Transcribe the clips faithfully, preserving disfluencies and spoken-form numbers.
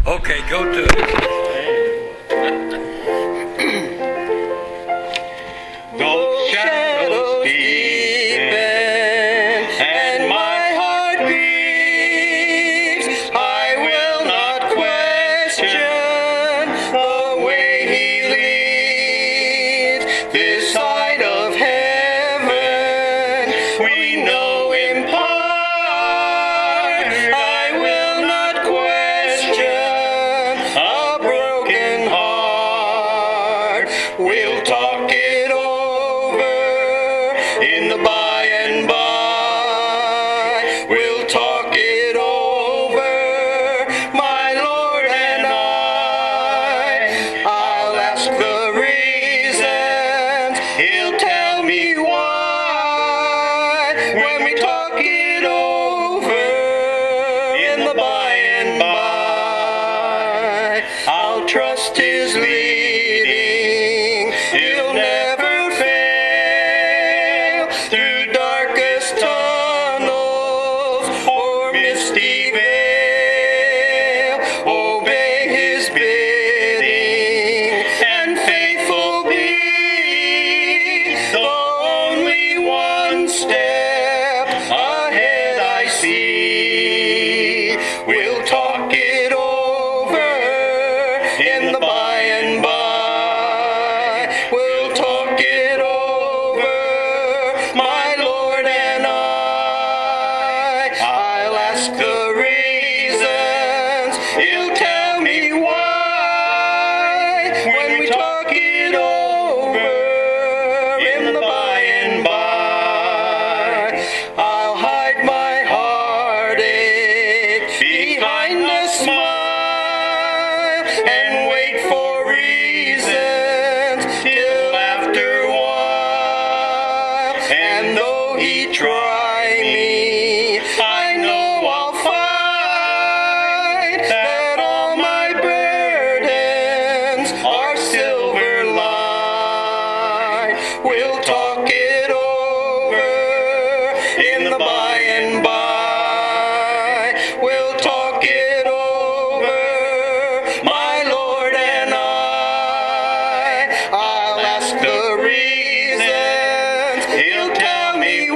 Okay, go to it. Though shadows deepen and my heart grieves, I will not question the way He leads. This side of heaven we know in part. I will not question a broken heart. We'll talk it over in the by and by. We'll talk it over, my Lord and I. I'll ask the reasons, He'll tell me why. When we talk it over in the by and by, I'll trust His leading. He'll never fail through darkest tunnels or misty veil. Obey His bidding and faithful be. Though only one step ahead I see, we'll talk it over in the by and by. We'll talk it over, my Lord and I. I'll ask the reasons, He'll tell me why. When we talk it over in the by and by, I'll hide my heartache behind a smile and wait for reasons till after a while. And though He try me, I know I'll find that all my burdens are silver lined. We'll talk it over in the by and by. We'll talk it over, my Lord and I. I'll ask the reasons, He'll tell me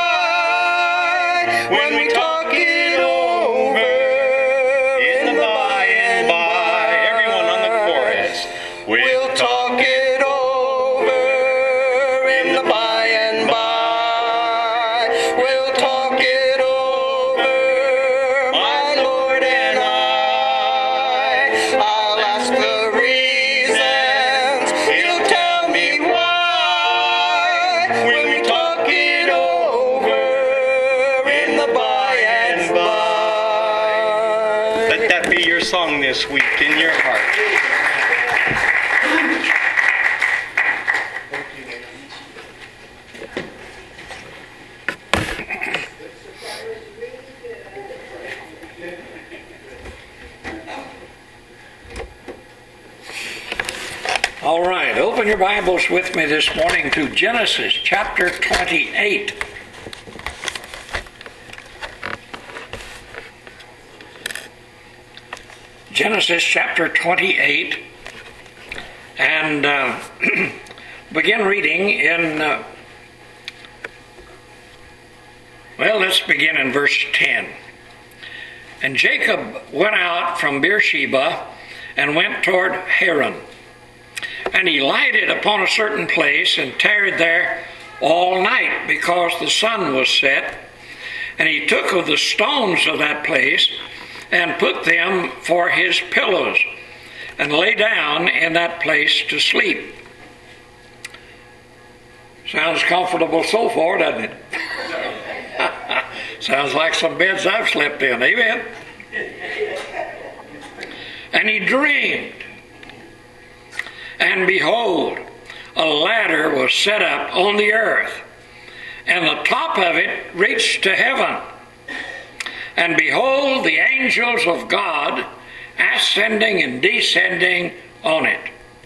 why. When we talk it over in the by and by, everyone on the chorus, we'll talk it over in the by and by. We'll talk it over, my Lord and I. I'll ask the reasons, He'll tell me why. When we talk it over in the by and by. Let that be your song this week in your heart. All right, open your Bibles with me this morning to Genesis chapter twenty-eight. Genesis chapter twenty-eight, and uh, begin reading in, uh, well, let's begin in verse ten. And Jacob went out from Beersheba and went toward Haran. And he lighted upon a certain place and tarried there all night because the sun was set. And he took of the stones of that place and put them for his pillows and lay down in that place to sleep. Sounds comfortable so far, doesn't it? Sounds like some beds I've slept in. Amen. And he dreamed. And behold, a ladder was set up on the earth, and the top of it reached to heaven. And behold, the angels of God ascending and descending on it.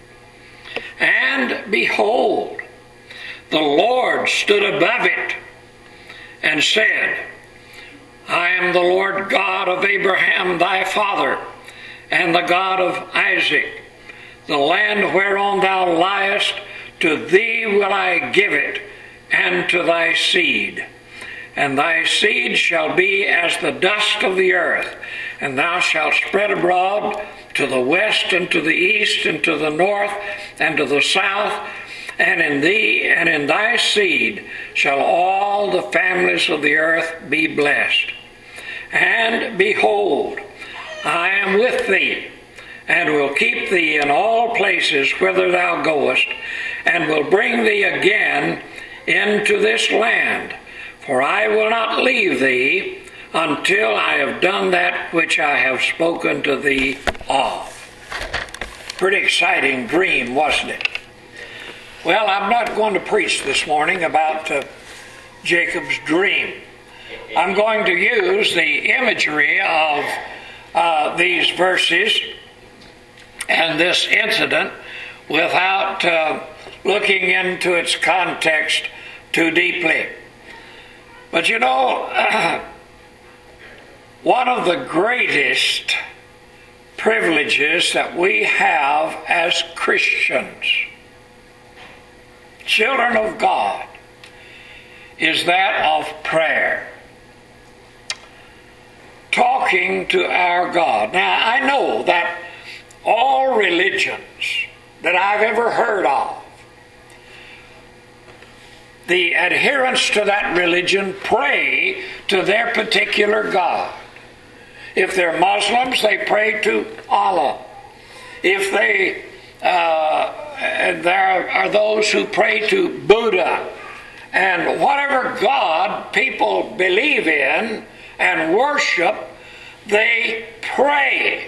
And behold, the Lord stood above it and said, I am the Lord God of Abraham thy father, and the God of Isaac. The land whereon thou liest, to thee will I give it, and to thy seed. And thy seed shall be as the dust of the earth, and thou shalt spread abroad to the west, and to the east, and to the north, and to the south. And in thee and in thy seed shall all the families of the earth be blessed. And behold, I am with thee, and will keep thee in all places whither thou goest, and will bring thee again into this land. For I will not leave thee until I have done that which I have spoken to thee of. Pretty exciting dream, wasn't it? Well, I'm not going to preach this morning about uh, Jacob's dream. I'm going to use the imagery of uh, these verses and this incident without uh, looking into its context too deeply. But you know, uh, one of the greatest privileges that we have as Christians, children of God, is that of prayer. Talking to our God. Now, I know that all religions that I've ever heard of, the adherents to that religion pray to their particular God. If they're Muslims, they pray to Allah. If they uh, and there are those who pray to Buddha. And whatever God people believe in and worship, they pray.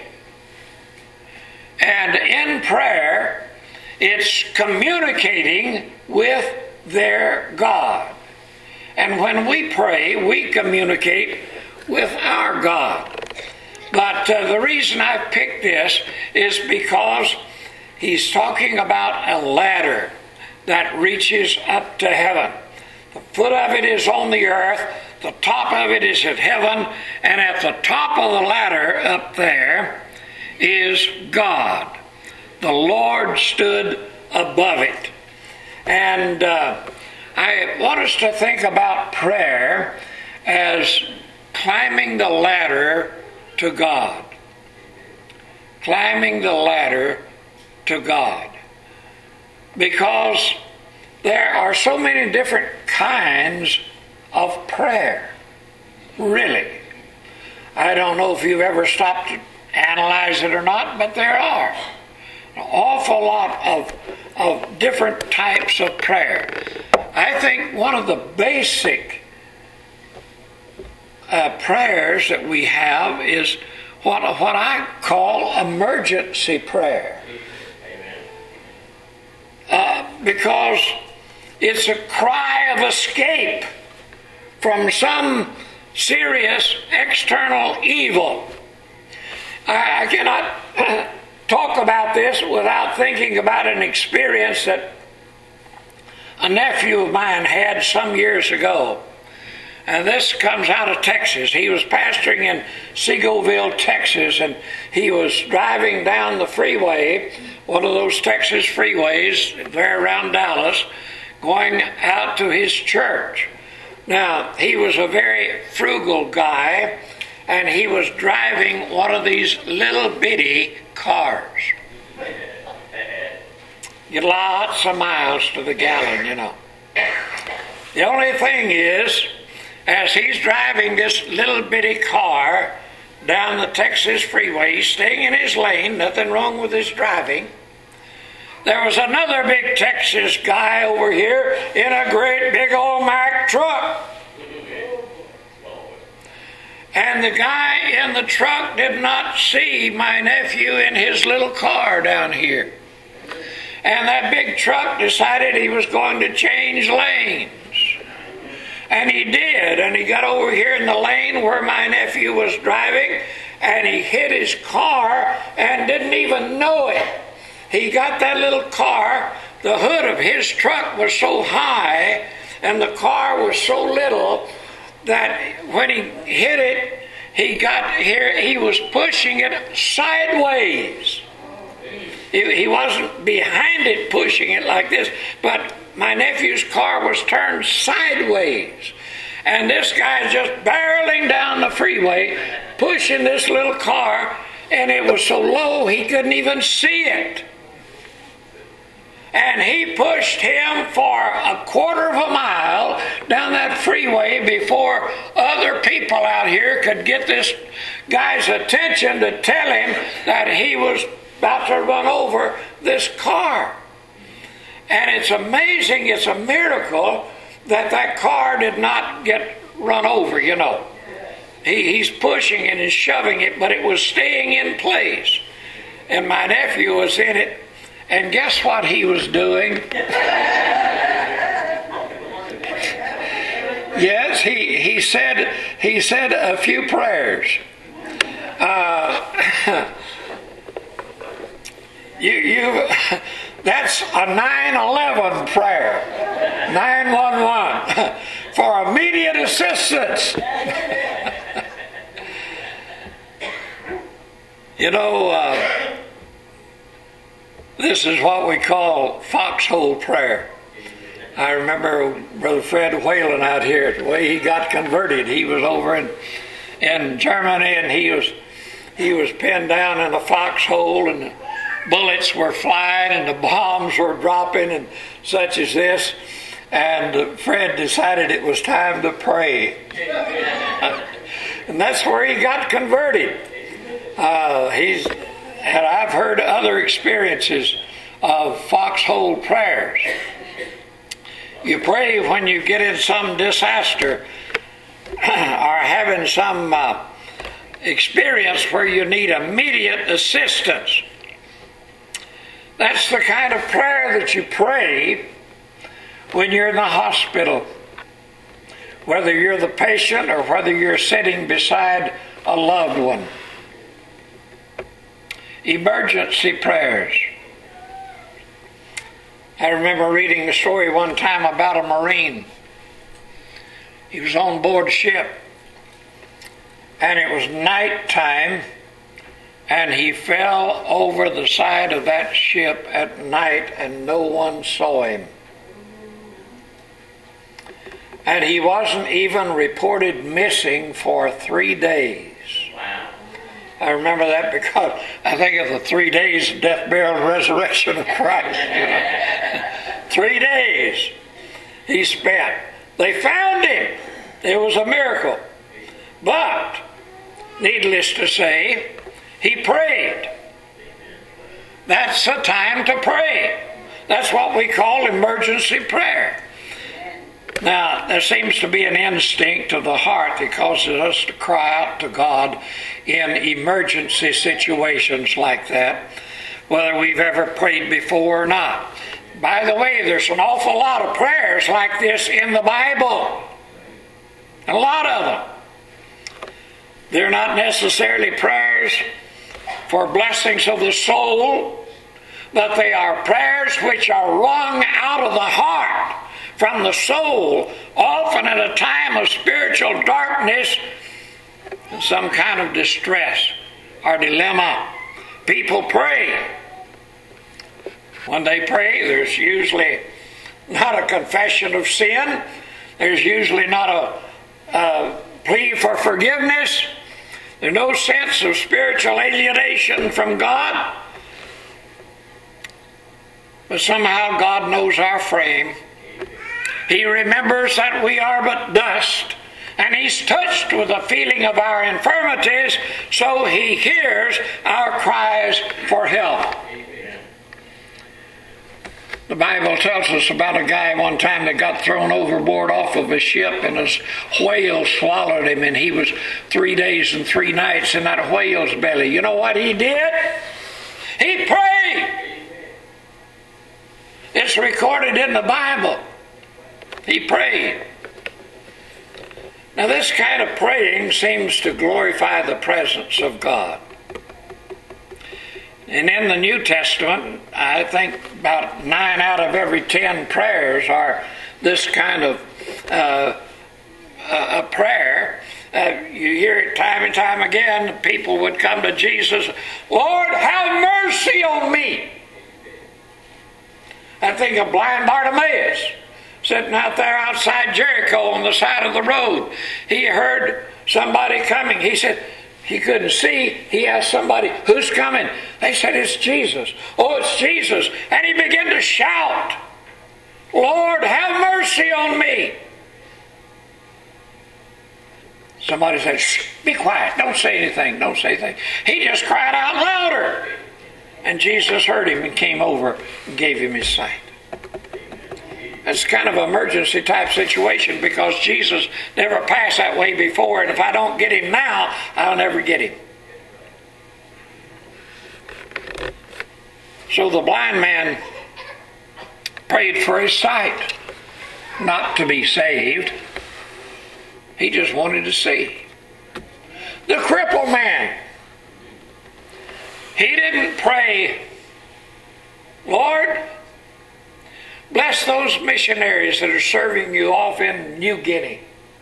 And in prayer, it's communicating with their God. And when we pray, we communicate with our God. But uh, the reason I picked this is because he's talking about a ladder that reaches up to heaven. The foot of it is on the earth, the top of it is at heaven, and at the top of the ladder up there is God. The Lord stood above it. And uh, I want us to think about prayer as climbing the ladder to God. Climbing the ladder to God. Because there are so many different kinds of prayer. Really. I don't know if you've ever stopped to analyze it or not, but there are an awful lot of, of different types of prayer. I think one of the basic uh, prayers that we have is what, what I call emergency prayer. Uh, because it's a cry of escape from some serious external evil. I, I cannot talk about this without thinking about an experience that a nephew of mine had some years ago. And this comes out of Texas. He was pastoring in Seagoville, Texas, and he was driving down the freeway, one of those Texas freeways there around Dallas, going out to his church. Now, he was a very frugal guy, and he was driving one of these little bitty cars. Get lots of miles to the gallon, you know. The only thing is, as he's driving this little bitty car down the Texas freeway, he's staying in his lane, nothing wrong with his driving. There was another big Texas guy over here in a great big old Mack truck. And the guy in the truck did not see my nephew in his little car down here. And that big truck decided he was going to change lanes. And he did, and he got over here in the lane where my nephew was driving, and he hit his car and didn't even know it. He got that little car, the hood of his truck was so high, and the car was so little, that when he hit it, he got here, he was pushing it sideways. He, he wasn't behind it pushing it like this, but my nephew's car was turned sideways. And this guy's just barreling down the freeway, pushing this little car, and it was so low he couldn't even see it. And he pushed him for a quarter of a mile down that freeway before other people out here could get this guy's attention to tell him that he was about to run over this car. And it's amazing, it's a miracle that that car did not get run over, you know. He, he's pushing and he's shoving it, but it was staying in place. And my nephew was in it, and guess what he was doing? Yes, he, he said he said a few prayers. Uh, you you that's a nine eleven prayer. nine one one for immediate assistance. You know, uh, this is what we call foxhole prayer. I remember Brother Fred Whalen out here, the way he got converted. He was over in in Germany, and he was he was pinned down in a foxhole, and the bullets were flying, and the bombs were dropping, and such as this. And Fred decided it was time to pray, and that's where he got converted. Uh, he's and I've heard other experiences of foxhole prayers. You pray when you get in some disaster or having some uh, experience where you need immediate assistance. That's the kind of prayer that you pray when you're in the hospital, whether you're the patient or whether you're sitting beside a loved one. Emergency prayers. I remember reading a story one time about a Marine. He was on board ship, and it was nighttime, and he fell over the side of that ship at night, and no one saw him. And he wasn't even reported missing for three days. Wow. I remember that because I think of the three days of death, burial, and resurrection of Christ. You know. Three days he spent. They found him. It was a miracle. But, needless to say, he prayed. That's the time to pray. That's what we call emergency prayer. Now, there seems to be an instinct of the heart that causes us to cry out to God in emergency situations like that, whether we've ever prayed before or not. By the way, there's an awful lot of prayers like this in the Bible. A lot of them. They're not necessarily prayers for blessings of the soul, but they are prayers which are wrung out of the heart, from the soul, often at a time of spiritual darkness and some kind of distress or dilemma. People pray. When they pray, there's usually not a confession of sin. There's usually not a, a plea for forgiveness. There's no sense of spiritual alienation from God. But somehow God knows our frame. He remembers that we are but dust, and He's touched with the feeling of our infirmities, so He hears our cries for help. The Bible tells us about a guy one time that got thrown overboard off of a ship, and a whale swallowed him, and he was three days and three nights in that whale's belly. You know what he did? He prayed. It's recorded in the Bible. He prayed. Now, this kind of praying seems to glorify the presence of God. And in the New Testament, I think about nine out of every ten prayers are this kind of uh, a, a prayer. Uh, you hear it time and time again. People would come to Jesus, Lord, have mercy on me. I think of blind Bartimaeus sitting out there outside Jericho on the side of the road. He heard somebody coming. He said, he couldn't see. He asked somebody, who's coming? They said, it's Jesus. Oh, it's Jesus. And he began to shout, Lord, have mercy on me. Somebody said, shh, be quiet. Don't say anything. Don't say anything. He just cried out louder. And Jesus heard him and came over and gave him his sight. It's kind of an emergency type situation because Jesus never passed that way before. And if I don't get him now, I'll never get him. So the blind man prayed for his sight, not to be saved. He just wanted to see. The crippled man, he didn't pray, Lord, bless those missionaries that are serving you off in New Guinea.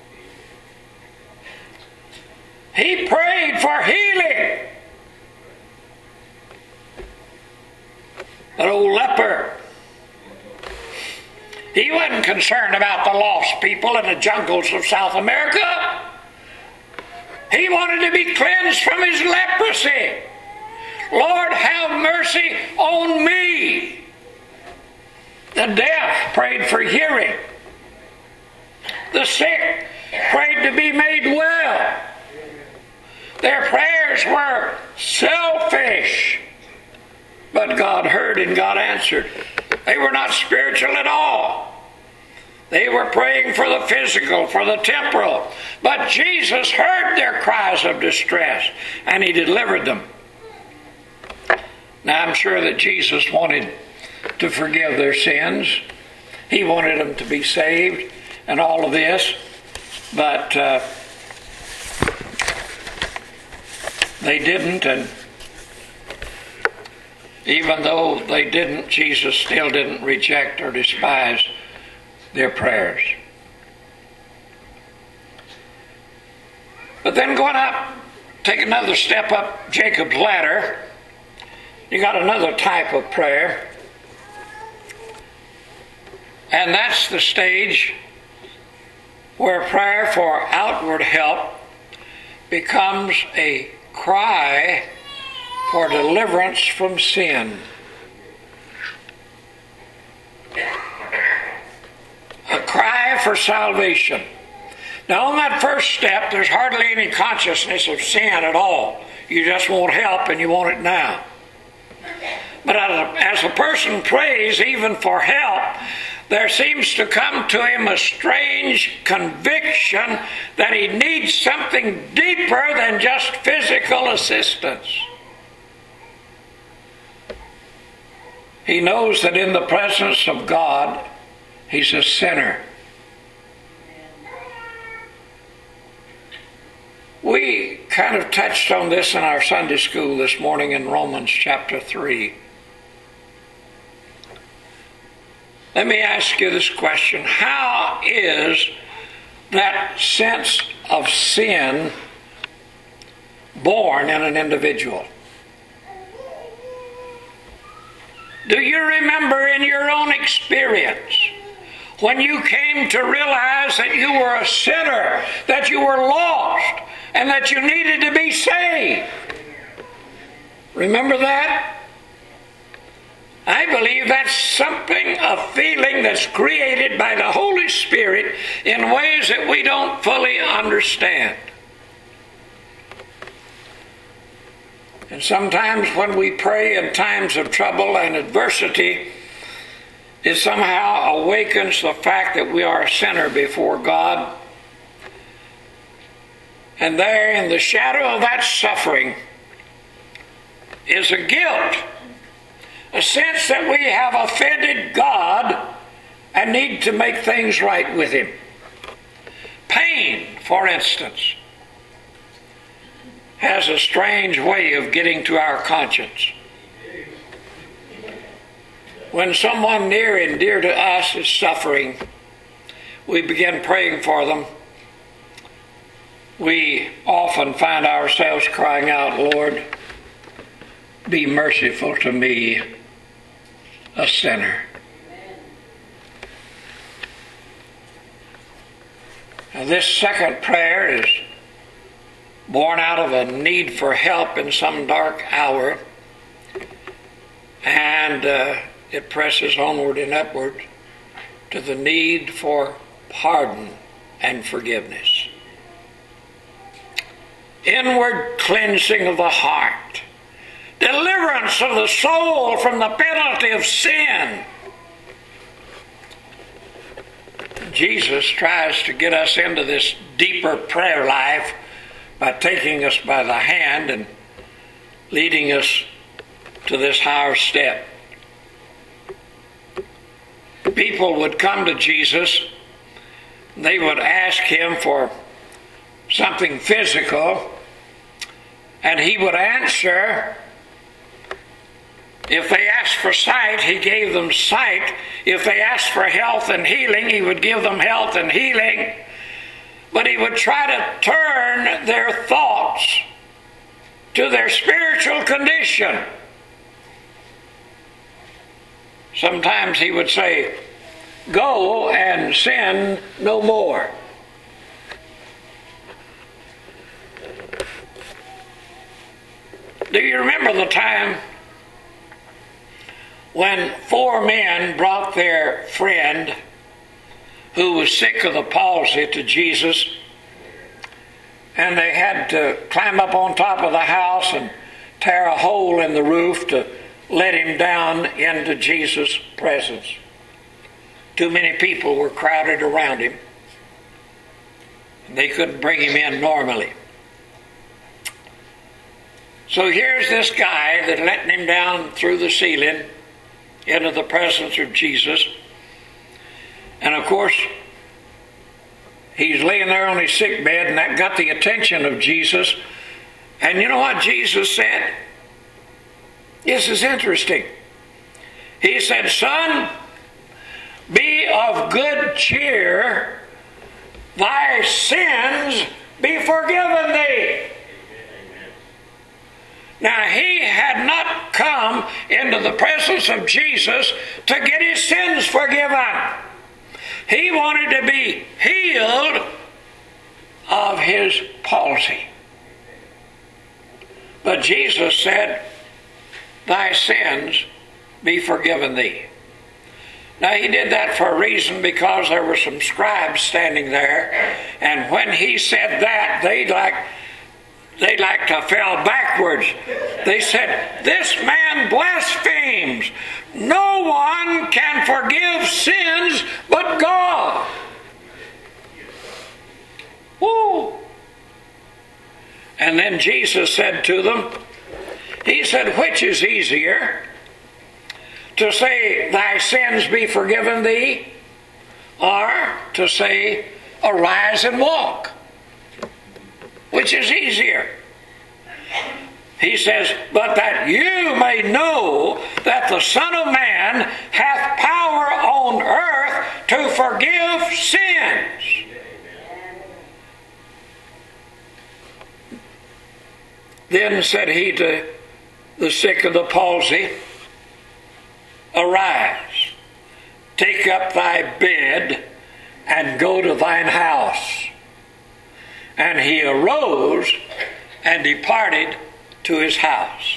He prayed for healing. That old leper, he wasn't concerned about the lost people in the jungles of South America. He wanted to be cleansed from his leprosy. Lord, have mercy on me. The deaf prayed for hearing. The sick prayed to be made well. Their prayers were selfish, but God heard and God answered. They were not spiritual at all. They were praying for the physical, for the temporal. But Jesus heard their cries of distress, and he delivered them. Now I'm sure that Jesus wanted to forgive their sins. He wanted them to be saved and all of this. But uh, they didn't, and even though they didn't, Jesus still didn't reject or despise their prayers. But then going up, take another step up Jacob's ladder, you got another type of prayer. And that's the stage where prayer for outward help becomes a cry for deliverance from sin. A cry for salvation. Now on that first step, there's hardly any consciousness of sin at all. You just want help and you want it now. But as a person prays even for help, there seems to come to him a strange conviction that he needs something deeper than just physical assistance. He knows that in the presence of God, he's a sinner. We kind of touched on this in our Sunday school this morning in Romans chapter three. Let me ask you this question. How is that sense of sin born in an individual? Do you remember in your own experience when you came to realize that you were a sinner, that you were lost, and that you needed to be saved? Remember that? I believe that's something, a feeling that's created by the Holy Spirit in ways that we don't fully understand. And sometimes when we pray in times of trouble and adversity, it somehow awakens the fact that we are a sinner before God. And there in the shadow of that suffering is a guilt, a sense that we have offended God and need to make things right with Him. Pain, for instance, has a strange way of getting to our conscience. When someone near and dear to us is suffering, we begin praying for them, we often find ourselves crying out, Lord, be merciful to me, a sinner. Now, this second prayer is born out of a need for help in some dark hour, and uh, it presses onward and upward to the need for pardon and forgiveness. Inward cleansing of the heart, deliverance of the soul from the penalty of sin. Jesus tries to get us into this deeper prayer life by taking us by the hand and leading us to this higher step. People would come to Jesus, they would ask him for something physical, and he would answer. If they asked for sight, he gave them sight. If they asked for health and healing, he would give them health and healing. But he would try to turn their thoughts to their spiritual condition. Sometimes he would say, go and sin no more. Do you remember the time when four men brought their friend who was sick of the palsy to Jesus, and they had to climb up on top of the house and tear a hole in the roof to let him down into Jesus' presence? Too many people were crowded around him. They couldn't bring him in normally. So here's this guy that letting him down through the ceiling into the presence of Jesus. And of course, he's laying there on his sick bed, and that got the attention of Jesus. And you know what Jesus said? This is interesting. He said, son, be of good cheer, thy sins be forgiven thee. Now, he had not come into the presence of Jesus to get his sins forgiven. He wanted to be healed of his palsy. But Jesus said, thy sins be forgiven thee. Now, he did that for a reason, because there were some scribes standing there, and when he said that, they like they like to fell backwards. They said, this man blasphemes. No one can forgive sins but God. Woo! And then Jesus said to them, he said, which is easier, to say, thy sins be forgiven thee, or to say, arise and walk? Which is easier? He says, but that you may know that the Son of Man hath power on earth to forgive sins. Then said he to the sick of the palsy, arise, take up thy bed, and go to thine house. And he arose and departed to his house.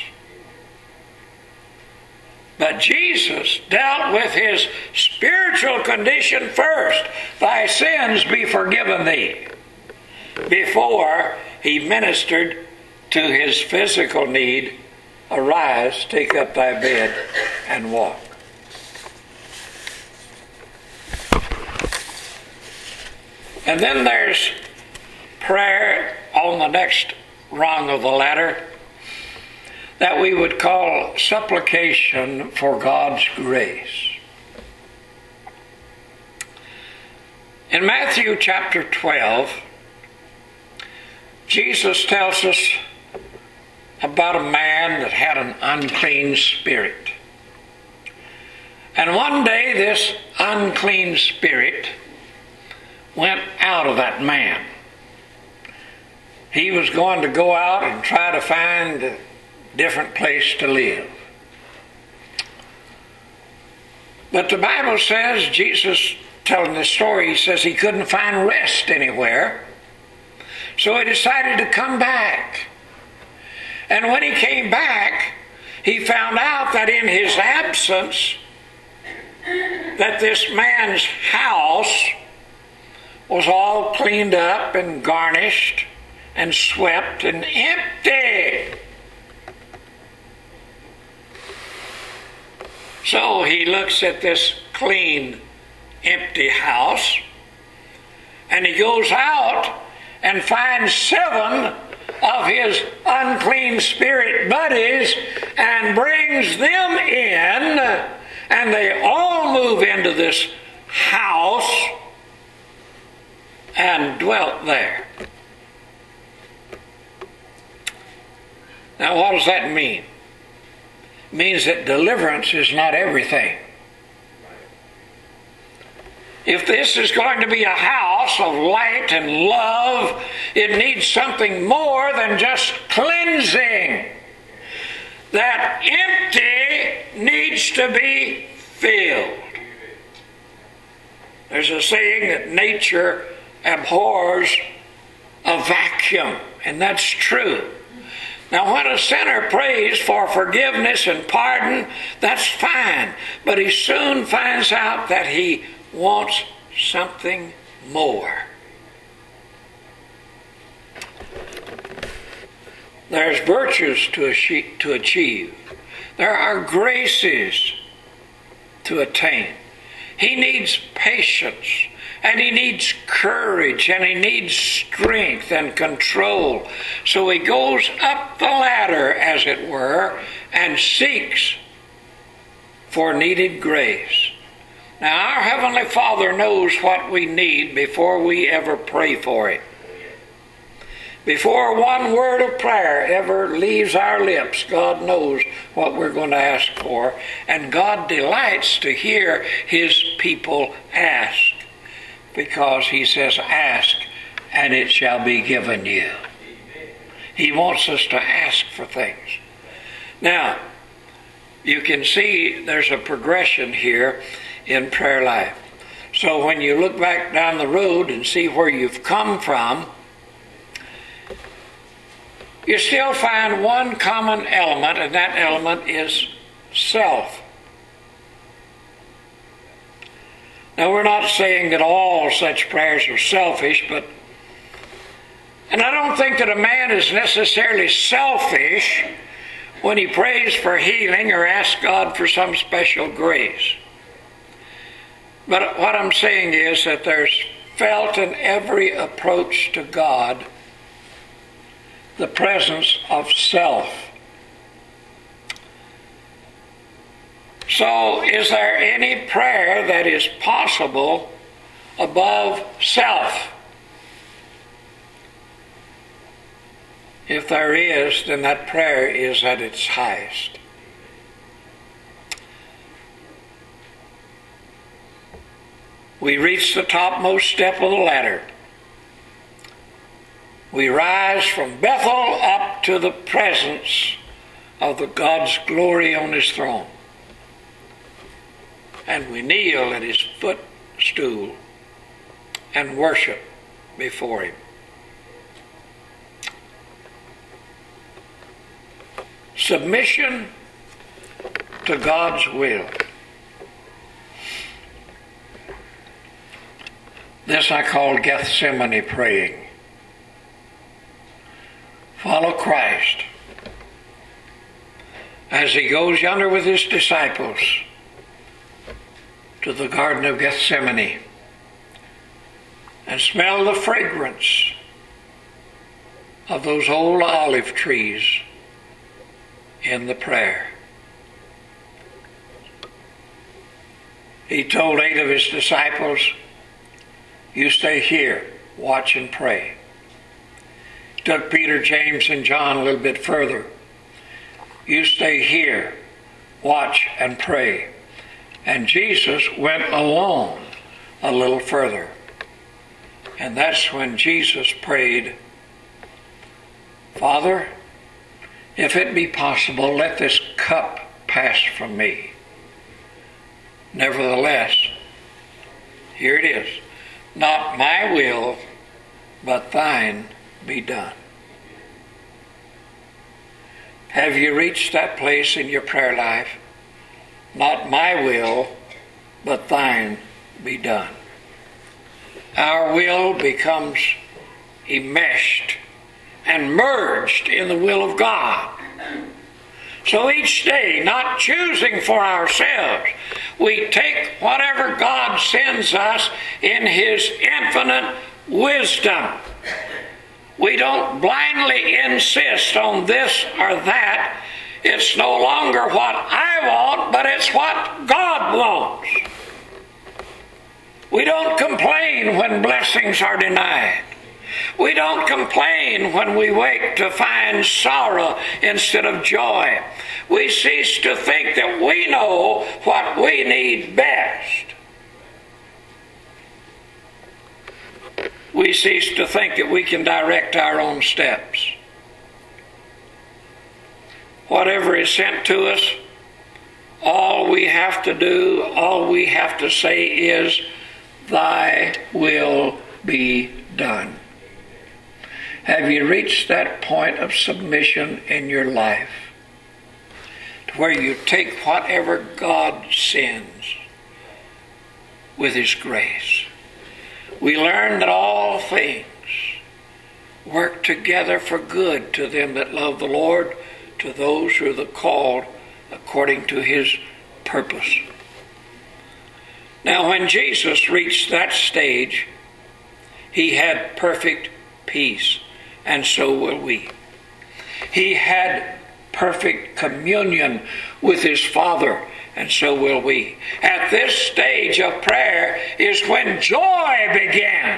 But Jesus dealt with his spiritual condition first. Thy sins be forgiven thee, before he ministered to his physical need. Arise, take up thy bed, and walk. And then there's prayer on the next rung of the ladder that we would call supplication for God's grace. In Matthew chapter twelve, Jesus tells us about a man that had an unclean spirit. And one day this unclean spirit went out of that man. he was going to go out and try to find a different place to live. But the Bible says, Jesus telling this story, he says he couldn't find rest anywhere. So he decided to come back. And when he came back, he found out that in his absence, that this man's house was all cleaned up and garnished and swept and empty. So he looks at this clean, empty house, and he goes out and finds seven of his unclean spirit buddies and brings them in, and they all move into this house and dwelt there. Now, what does that mean? It means that deliverance is not everything. If this is going to be a house of light and love, it needs something more than just cleansing. That empty needs to be filled. There's a saying that nature abhors a vacuum, and that's true. Now, when a sinner prays for forgiveness and pardon, that's fine, but he soon finds out that he wants something more. There's virtues to achieve. There are graces to attain. He needs patience, and he needs courage, and he needs strength and control. So he goes up the ladder, as it were, and seeks for needed grace. Now, our Heavenly Father knows what we need before we ever pray for it. Before one word of prayer ever leaves our lips, God knows what we're going to ask for. And God delights to hear His people ask, because He says, ask, and it shall be given you. He wants us to ask for things. Now, you can see there's a progression here in prayer life. So when you look back down the road and see where you've come from, you still find one common element, and that element is self. Now, we're not saying that all such prayers are selfish, but, and I don't think that a man is necessarily selfish when he prays for healing or asks God for some special grace. But what I'm saying is that there's felt in every approach to God the presence of self. So, is there any prayer that is possible above self? If there is, then that prayer is at its highest. We reach the topmost step of the ladder. We rise from Bethel up to the presence of the God's glory on His throne. And we kneel at His footstool and worship before Him. Submission to God's will. This I call Gethsemane praying. Follow Christ as He goes yonder with His disciples to the Garden of Gethsemane and smell the fragrance of those old olive trees in the prayer. He told eight of His disciples, you stay here, watch and pray. He took Peter, James, and John a little bit further. You stay here, watch and pray. And Jesus went alone a little further. And that's when Jesus prayed, Father, if it be possible, let this cup pass from me. Nevertheless, here it is, not my will, but thine be done. Have you reached that place in your prayer life? Not my will, but thine be done. Our will becomes enmeshed and merged in the will of God. So each day, not choosing for ourselves, we take whatever God sends us in His infinite wisdom. We don't blindly insist on this or that. It's no longer what I want, but it's what God wants. We don't complain when blessings are denied. We don't complain when we wake to find sorrow instead of joy. We cease to think that we know what we need best. We cease to think that we can direct our own steps. Whatever is sent to us, all we have to do, all we have to say is, thy will be done. Have you reached that point of submission in your life to where you take whatever God sends with His grace? We learn that all things work together for good to them that love the Lord, to those who are the called according to His purpose. Now, when Jesus reached that stage, He had perfect peace, and so will we. He had perfect communion with His Father, and so will we. At this stage of prayer is when joy begins.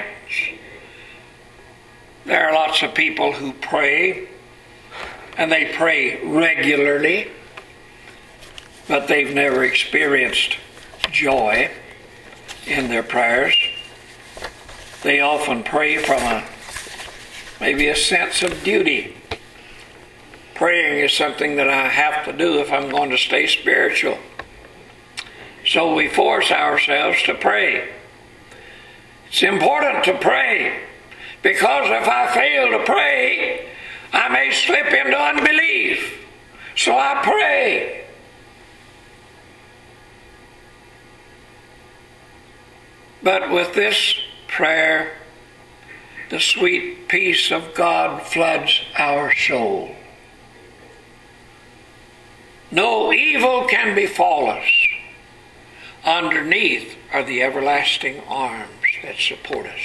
There are lots of people who pray, and they pray regularly, but they've never experienced joy in their prayers. They often pray from a maybe a sense of duty. Praying is something that I have to do if I'm going to stay spiritual. So we force ourselves to pray. It's important to pray, because if I fail to pray, I may slip into unbelief. So I pray. But with this prayer, the sweet peace of God floods our soul. No evil can befall us. Underneath are the everlasting arms that support us.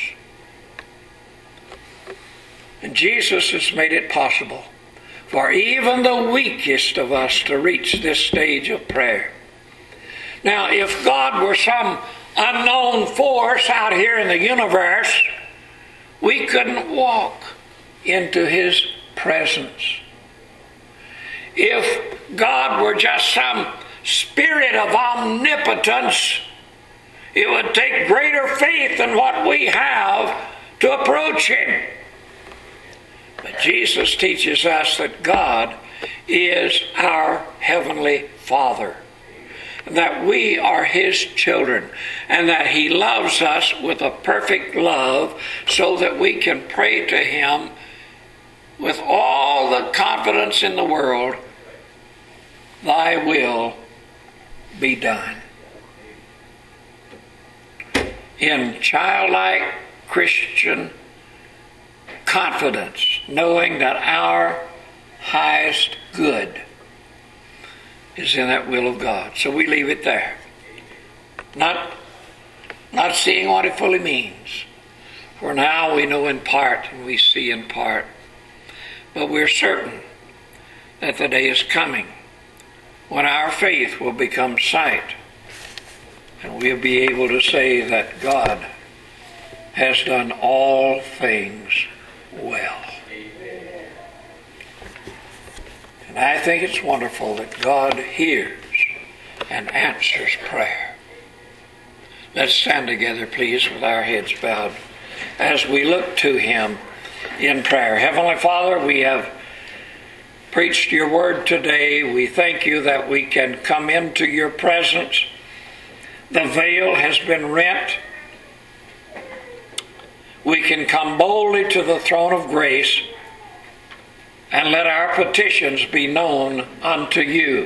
And Jesus has made it possible for even the weakest of us to reach this stage of prayer. Now, if God were some unknown force out here in the universe, we couldn't walk into His presence. If God were just some spirit of omnipotence, it would take greater faith than what we have to approach Him. But Jesus teaches us that God is our Heavenly Father, that we are His children, and that He loves us with a perfect love so that we can pray to Him with all the confidence in the world, thy will be done. In childlike Christian confidence, knowing that our highest good is in that will of God. So we leave it there. Not, not seeing what it fully means. For now we know in part and we see in part. But we're certain that the day is coming when our faith will become sight, and we'll be able to say that God has done all things well. And I think it's wonderful that God hears and answers prayer. Let's stand together, please, with our heads bowed as we look to Him in prayer. Heavenly Father, we have preached your word today. We thank you that we can come into your presence. The veil has been rent. We can come boldly to the throne of grace and let our petitions be known unto you.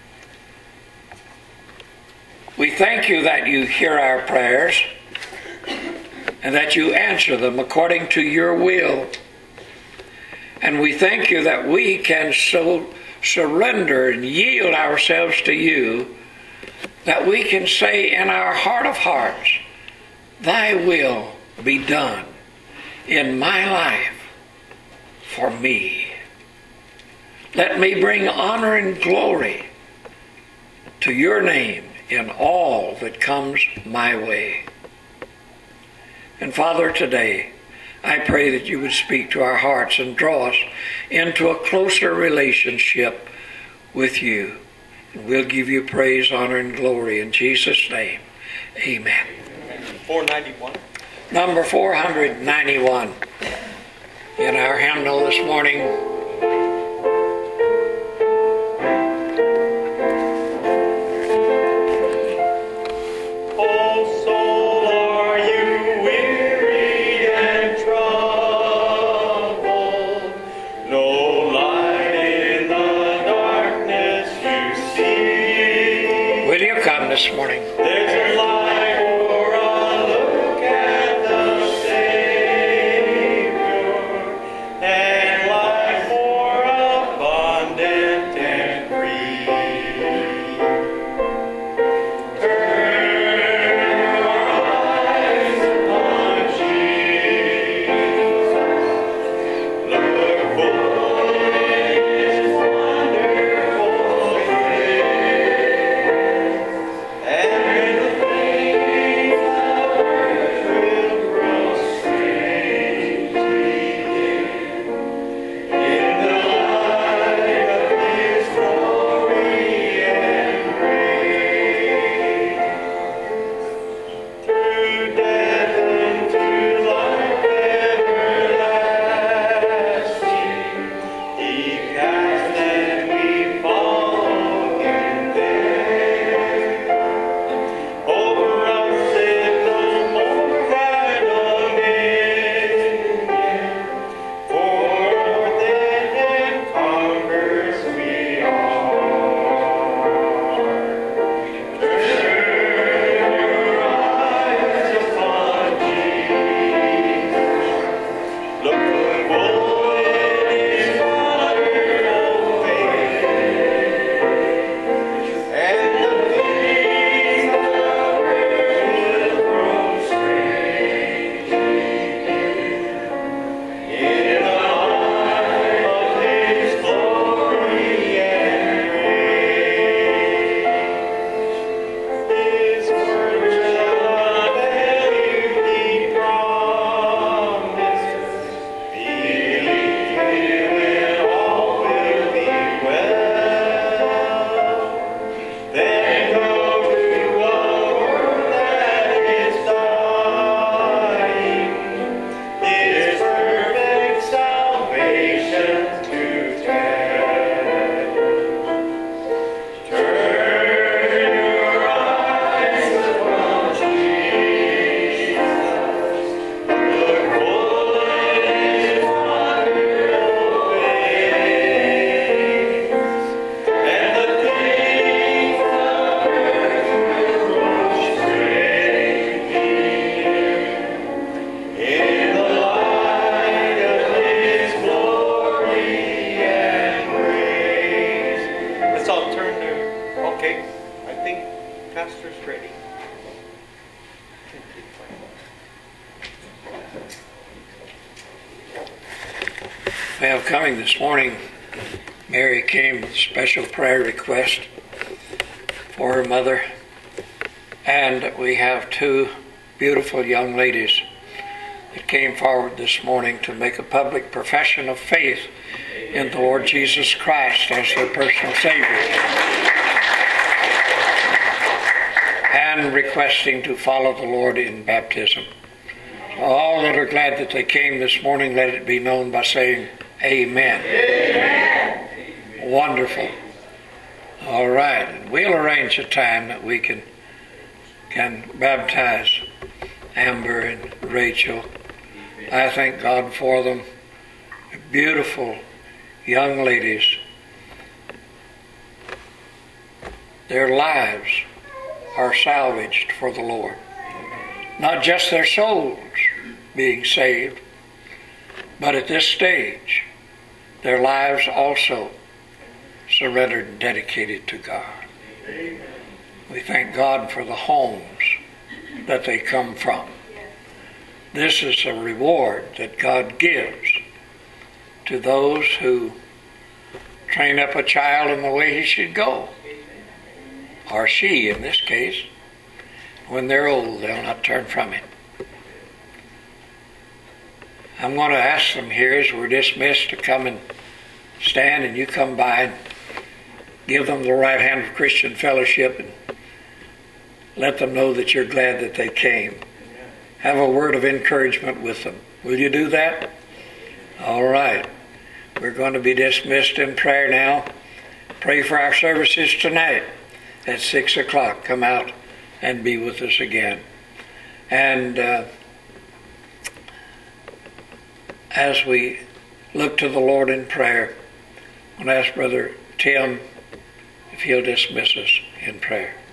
We thank you that you hear our prayers and that you answer them according to your will. And we thank you that we can so surrender and yield ourselves to you, that we can say in our heart of hearts, thy will be done in my life for me. Let me bring honor and glory to your name in all that comes my way. And Father, today, I pray that you would speak to our hearts and draw us into a closer relationship with you. And we'll give you praise, honor, and glory in Jesus' name. Amen. four ninety-one. Number four ninety-one in our hymnal this morning. This morning. There's a light for a look at the Savior, and life more abundant and free. Turn your eyes upon Jesus. Look for His wonderful grace. And the things of earth will grow strangely dim in the light of His glory and grace. Through death unto life everlasting, He cast and we follow Him there. Over us it no more had dominion, for then and conquers we are. Turn your eyes upon Jesus. Look full in His wonderful face, and the things of earth will grow strangely dim in the light of His glory and grace. His word shall not fail you, He promises. Believe it, all will be well. Then go to a world that is dying, His perfect salvation to tell. Turn your eyes upon Jesus. Look full in His wonderful face, and the things of earth will grow strangely dim in the light of His glory and grace. Let's all turn to, okay, I think Pastor's ready. Well, coming this morning, Mary came with a special prayer request for her mother. And we have two beautiful young ladies that came forward this morning to make a public profession of faith in the Lord Jesus Christ as their personal Savior, and requesting to follow the Lord in baptism. So all that are glad that they came this morning, let it be known by saying Amen. Amen. Wonderful. All right. And we'll arrange a time that we can can baptize Amber and Rachel. I thank God for them. Beautiful young ladies. Their lives are salvaged for the Lord. Not just their souls being saved, but at this stage, their lives also surrendered and dedicated to God. We thank God for the homes that they come from. This is a reward that God gives to those who train up a child in the way he should go. Or she, in this case. When they're old, they'll not turn from it. I'm going to ask them here as we're dismissed to come and stand, and you come by and give them the right hand of Christian fellowship and let them know that you're glad that they came. Have a word of encouragement with them. Will you do that? All right. We're going to be dismissed in prayer now. Pray for our services tonight at six o'clock. Come out and be with us again. And uh, as we look to the Lord in prayer, I'm going to ask Brother Tim if he'll dismiss us in prayer.